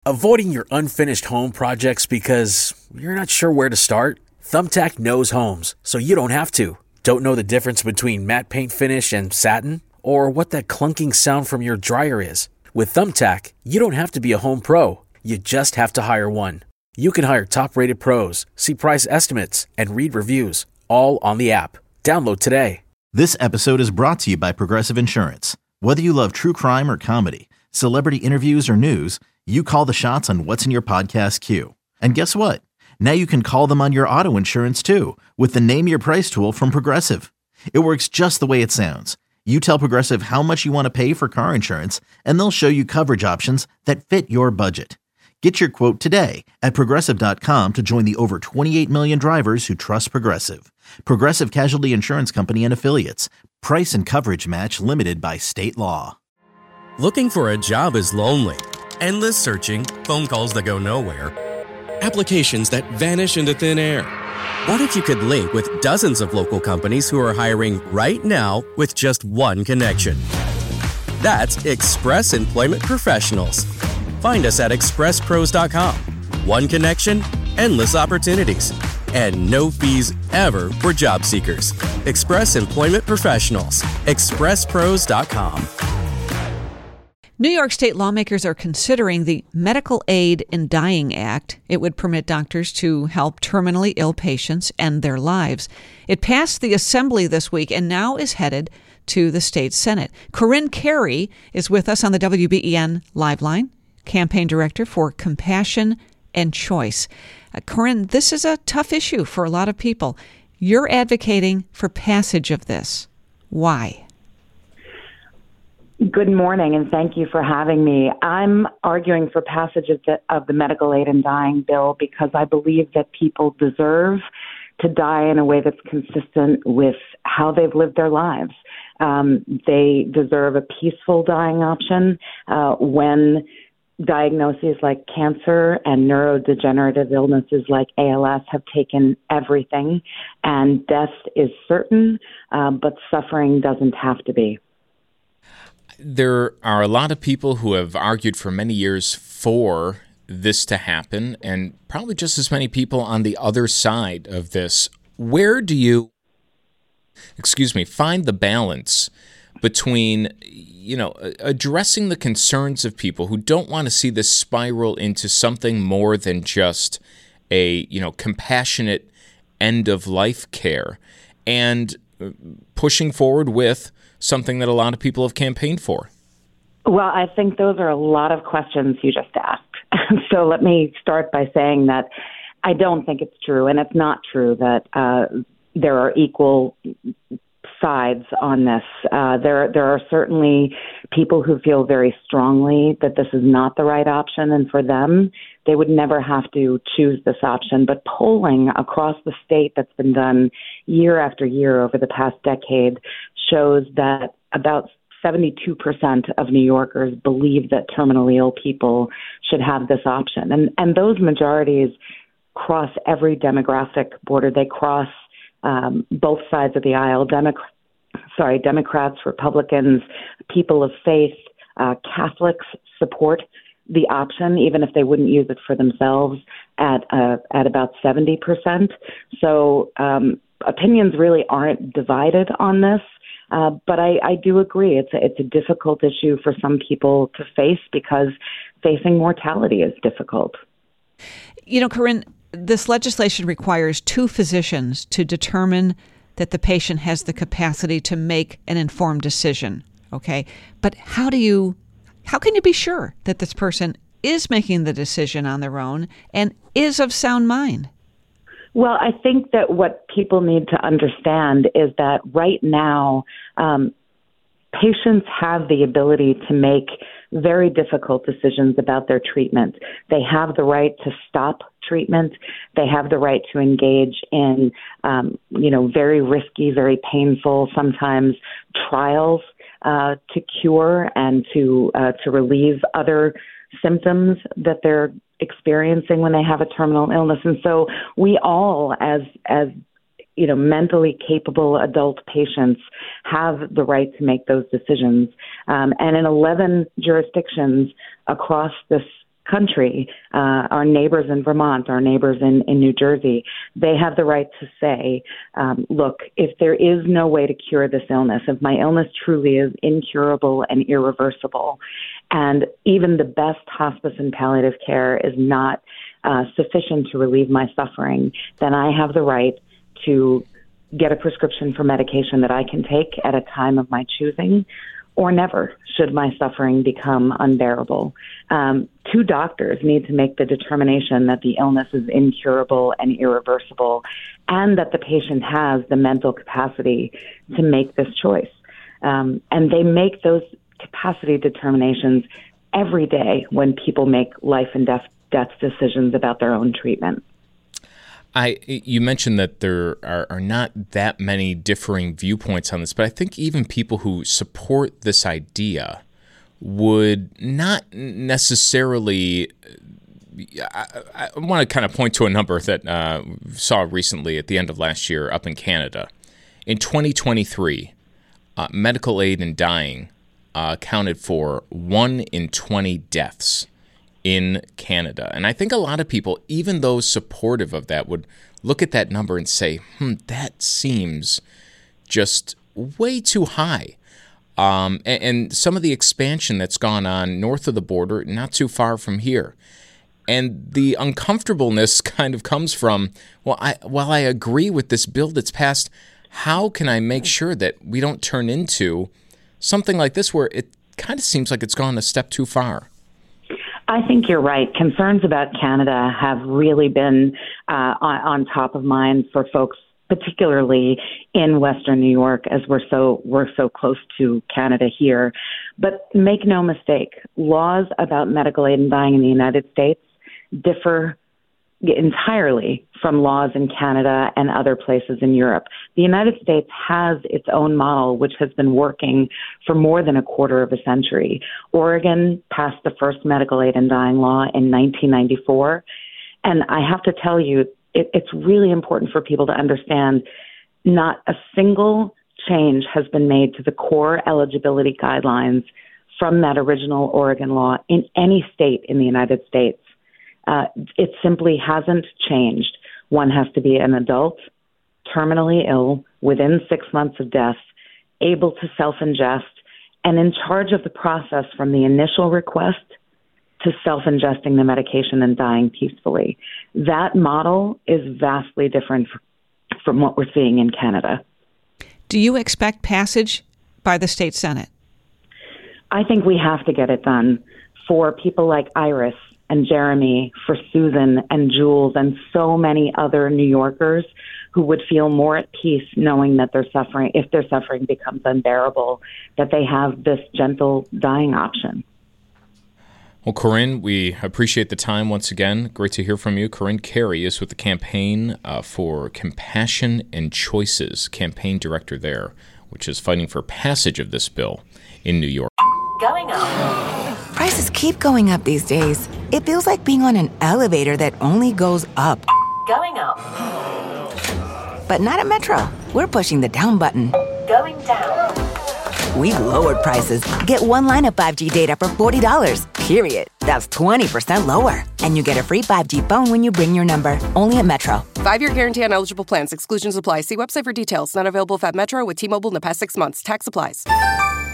Avoiding your unfinished home projects because you're not sure where to start? Thumbtack knows homes, so you don't have to. Don't know the difference between matte paint finish and satin? Or what that clunking sound from your dryer is? With Thumbtack, you don't have to be a home pro. You just have to hire one. You can hire top-rated pros, see price estimates, and read reviews, all on the app. Download today. This episode is brought to you by Progressive Insurance. Whether you love true crime or comedy, celebrity interviews or news, you call the shots on what's in your podcast queue. And guess what? Now you can call them on your auto insurance too with the Name Your Price tool from Progressive. It works just the way it sounds. You tell Progressive how much you want to pay for car insurance, and they'll show you coverage options that fit your budget. Get your quote today at Progressive.com to join the over 28 million drivers who trust Progressive. Progressive Casualty Insurance Company and Affiliates. Price and coverage match limited by state law. Looking for a job is lonely. Endless searching, phone calls that go nowhere, applications that vanish into thin air. What if you could link with dozens of local companies who are hiring right now with just one connection? That's Express Employment Professionals. Find us at expresspros.com. One connection, endless opportunities, and no fees ever for job seekers. Express Employment Professionals. expresspros.com. New York state lawmakers are considering the Medical Aid in Dying Act. It would permit doctors to help terminally ill patients end their lives. It passed the Assembly this week and now is headed to the state Senate. Corinne Carey is with us on the WBEN Live Line, campaign director for Compassion and Choice. Corinne, this is a tough issue for a lot of people. You're advocating for passage of this. Why? Good morning, and thank you for having me. I'm arguing for passage of the Medical Aid in Dying bill because I believe that people deserve to die in a way that's consistent with how they've lived their lives. They deserve a peaceful dying option when diagnoses like cancer and neurodegenerative illnesses like ALS have taken everything, and death is certain, but suffering doesn't have to be. There are a lot of people who have argued for many years for this to happen, and probably just as many people on the other side of this. Where do you, find the balance between, addressing the concerns of people who don't want to see this spiral into something more than just a, compassionate end-of-life care, and pushing forward with something that a lot of people have campaigned for? Well, I think those are a lot of questions you just asked. So let me start by saying that I don't think it's true, and it's not true that there are equal sides on this. There are certainly people who feel very strongly that this is not the right option, and for them, they would never have to choose this option. But polling across the state that's been done year after year over the past decade shows that about 72% of New Yorkers believe that terminally ill people should have this option. And those majorities cross every demographic border. They cross both sides of the aisle, Democrats, Republicans, people of faith, Catholics support the option, even if they wouldn't use it for themselves, at about 70%. So opinions really aren't divided on this. But I do agree it's a difficult issue for some people to face because facing mortality is difficult. Corinne, this legislation requires two physicians to determine that the patient has the capacity to make an informed decision. Okay, but how can you be sure that this person is making the decision on their own and is of sound mind? Well, I think that what people need to understand is that right now, patients have the ability to make very difficult decisions about their treatment. They have the right to stop treatment. They have the right to engage in, very risky, very painful, sometimes trials to cure and to relieve other symptoms that they're experiencing when they have a terminal illness. And so we all, as mentally capable adult patients, have the right to make those decisions. And in 11 jurisdictions across this country, our neighbors in Vermont, our neighbors in New Jersey, they have the right to say, look, if there is no way to cure this illness, if my illness truly is incurable and irreversible, and even the best hospice and palliative care is not sufficient to relieve my suffering, then I have the right to get a prescription for medication that I can take at a time of my choosing, or never, should my suffering become unbearable. Two doctors need to make the determination that the illness is incurable and irreversible, and that the patient has the mental capacity to make this choice. And they make those capacity determinations every day when people make life and death decisions about their own treatment. You mentioned that there are not that many differing viewpoints on this, but I think even people who support this idea would not necessarily. I want to kind of point to a number that saw recently at the end of last year up in Canada. In 2023, medical aid in dying accounted for 1 in 20 deaths in Canada. And I think a lot of people, even those supportive of that, would look at that number and say, that seems just way too high. And some of the expansion that's gone on north of the border, not too far from here. And the uncomfortableness kind of comes from, while I agree with this bill that's passed, how can I make sure that we don't turn into something like this where it kind of seems like it's gone a step too far? I think you're right. Concerns about Canada have really been on top of mind for folks, particularly in Western New York, as we're so close to Canada here. But make no mistake, laws about medical aid in dying in the United States differ entirely from laws in Canada and other places in Europe. The United States has its own model, which has been working for more than a quarter of a century. Oregon passed the first medical aid in dying law in 1994. And I have to tell you, it's really important for people to understand not a single change has been made to the core eligibility guidelines from that original Oregon law in any state in the United States. It simply hasn't changed. One has to be an adult, terminally ill, within 6 months of death, able to self-ingest, and in charge of the process from the initial request to self-ingesting the medication and dying peacefully. That model is vastly different from what we're seeing in Canada. Do you expect passage by the state Senate? I think we have to get it done for people like Iris and Jeremy, for Susan and Jules and so many other New Yorkers who would feel more at peace knowing that their suffering, if their suffering becomes unbearable, that they have this gentle dying option. Well, Corinne, we appreciate the time once again. Great to hear from you. Corinne Carey is with the Campaign for Compassion and Choices, campaign director there, which is fighting for passage of this bill in New York. Going up. Prices keep going up these days. It feels like being on an elevator that only goes up. Going up. But not at Metro. We're pushing the down button. Going down. We've lowered prices. Get one line of 5G data for $40, period. That's 20% lower. And you get a free 5G phone when you bring your number. Only at Metro. 5-year guarantee on eligible plans. Exclusions apply. See website for details. Not available at Metro with T-Mobile in the past 6 months. Tax applies.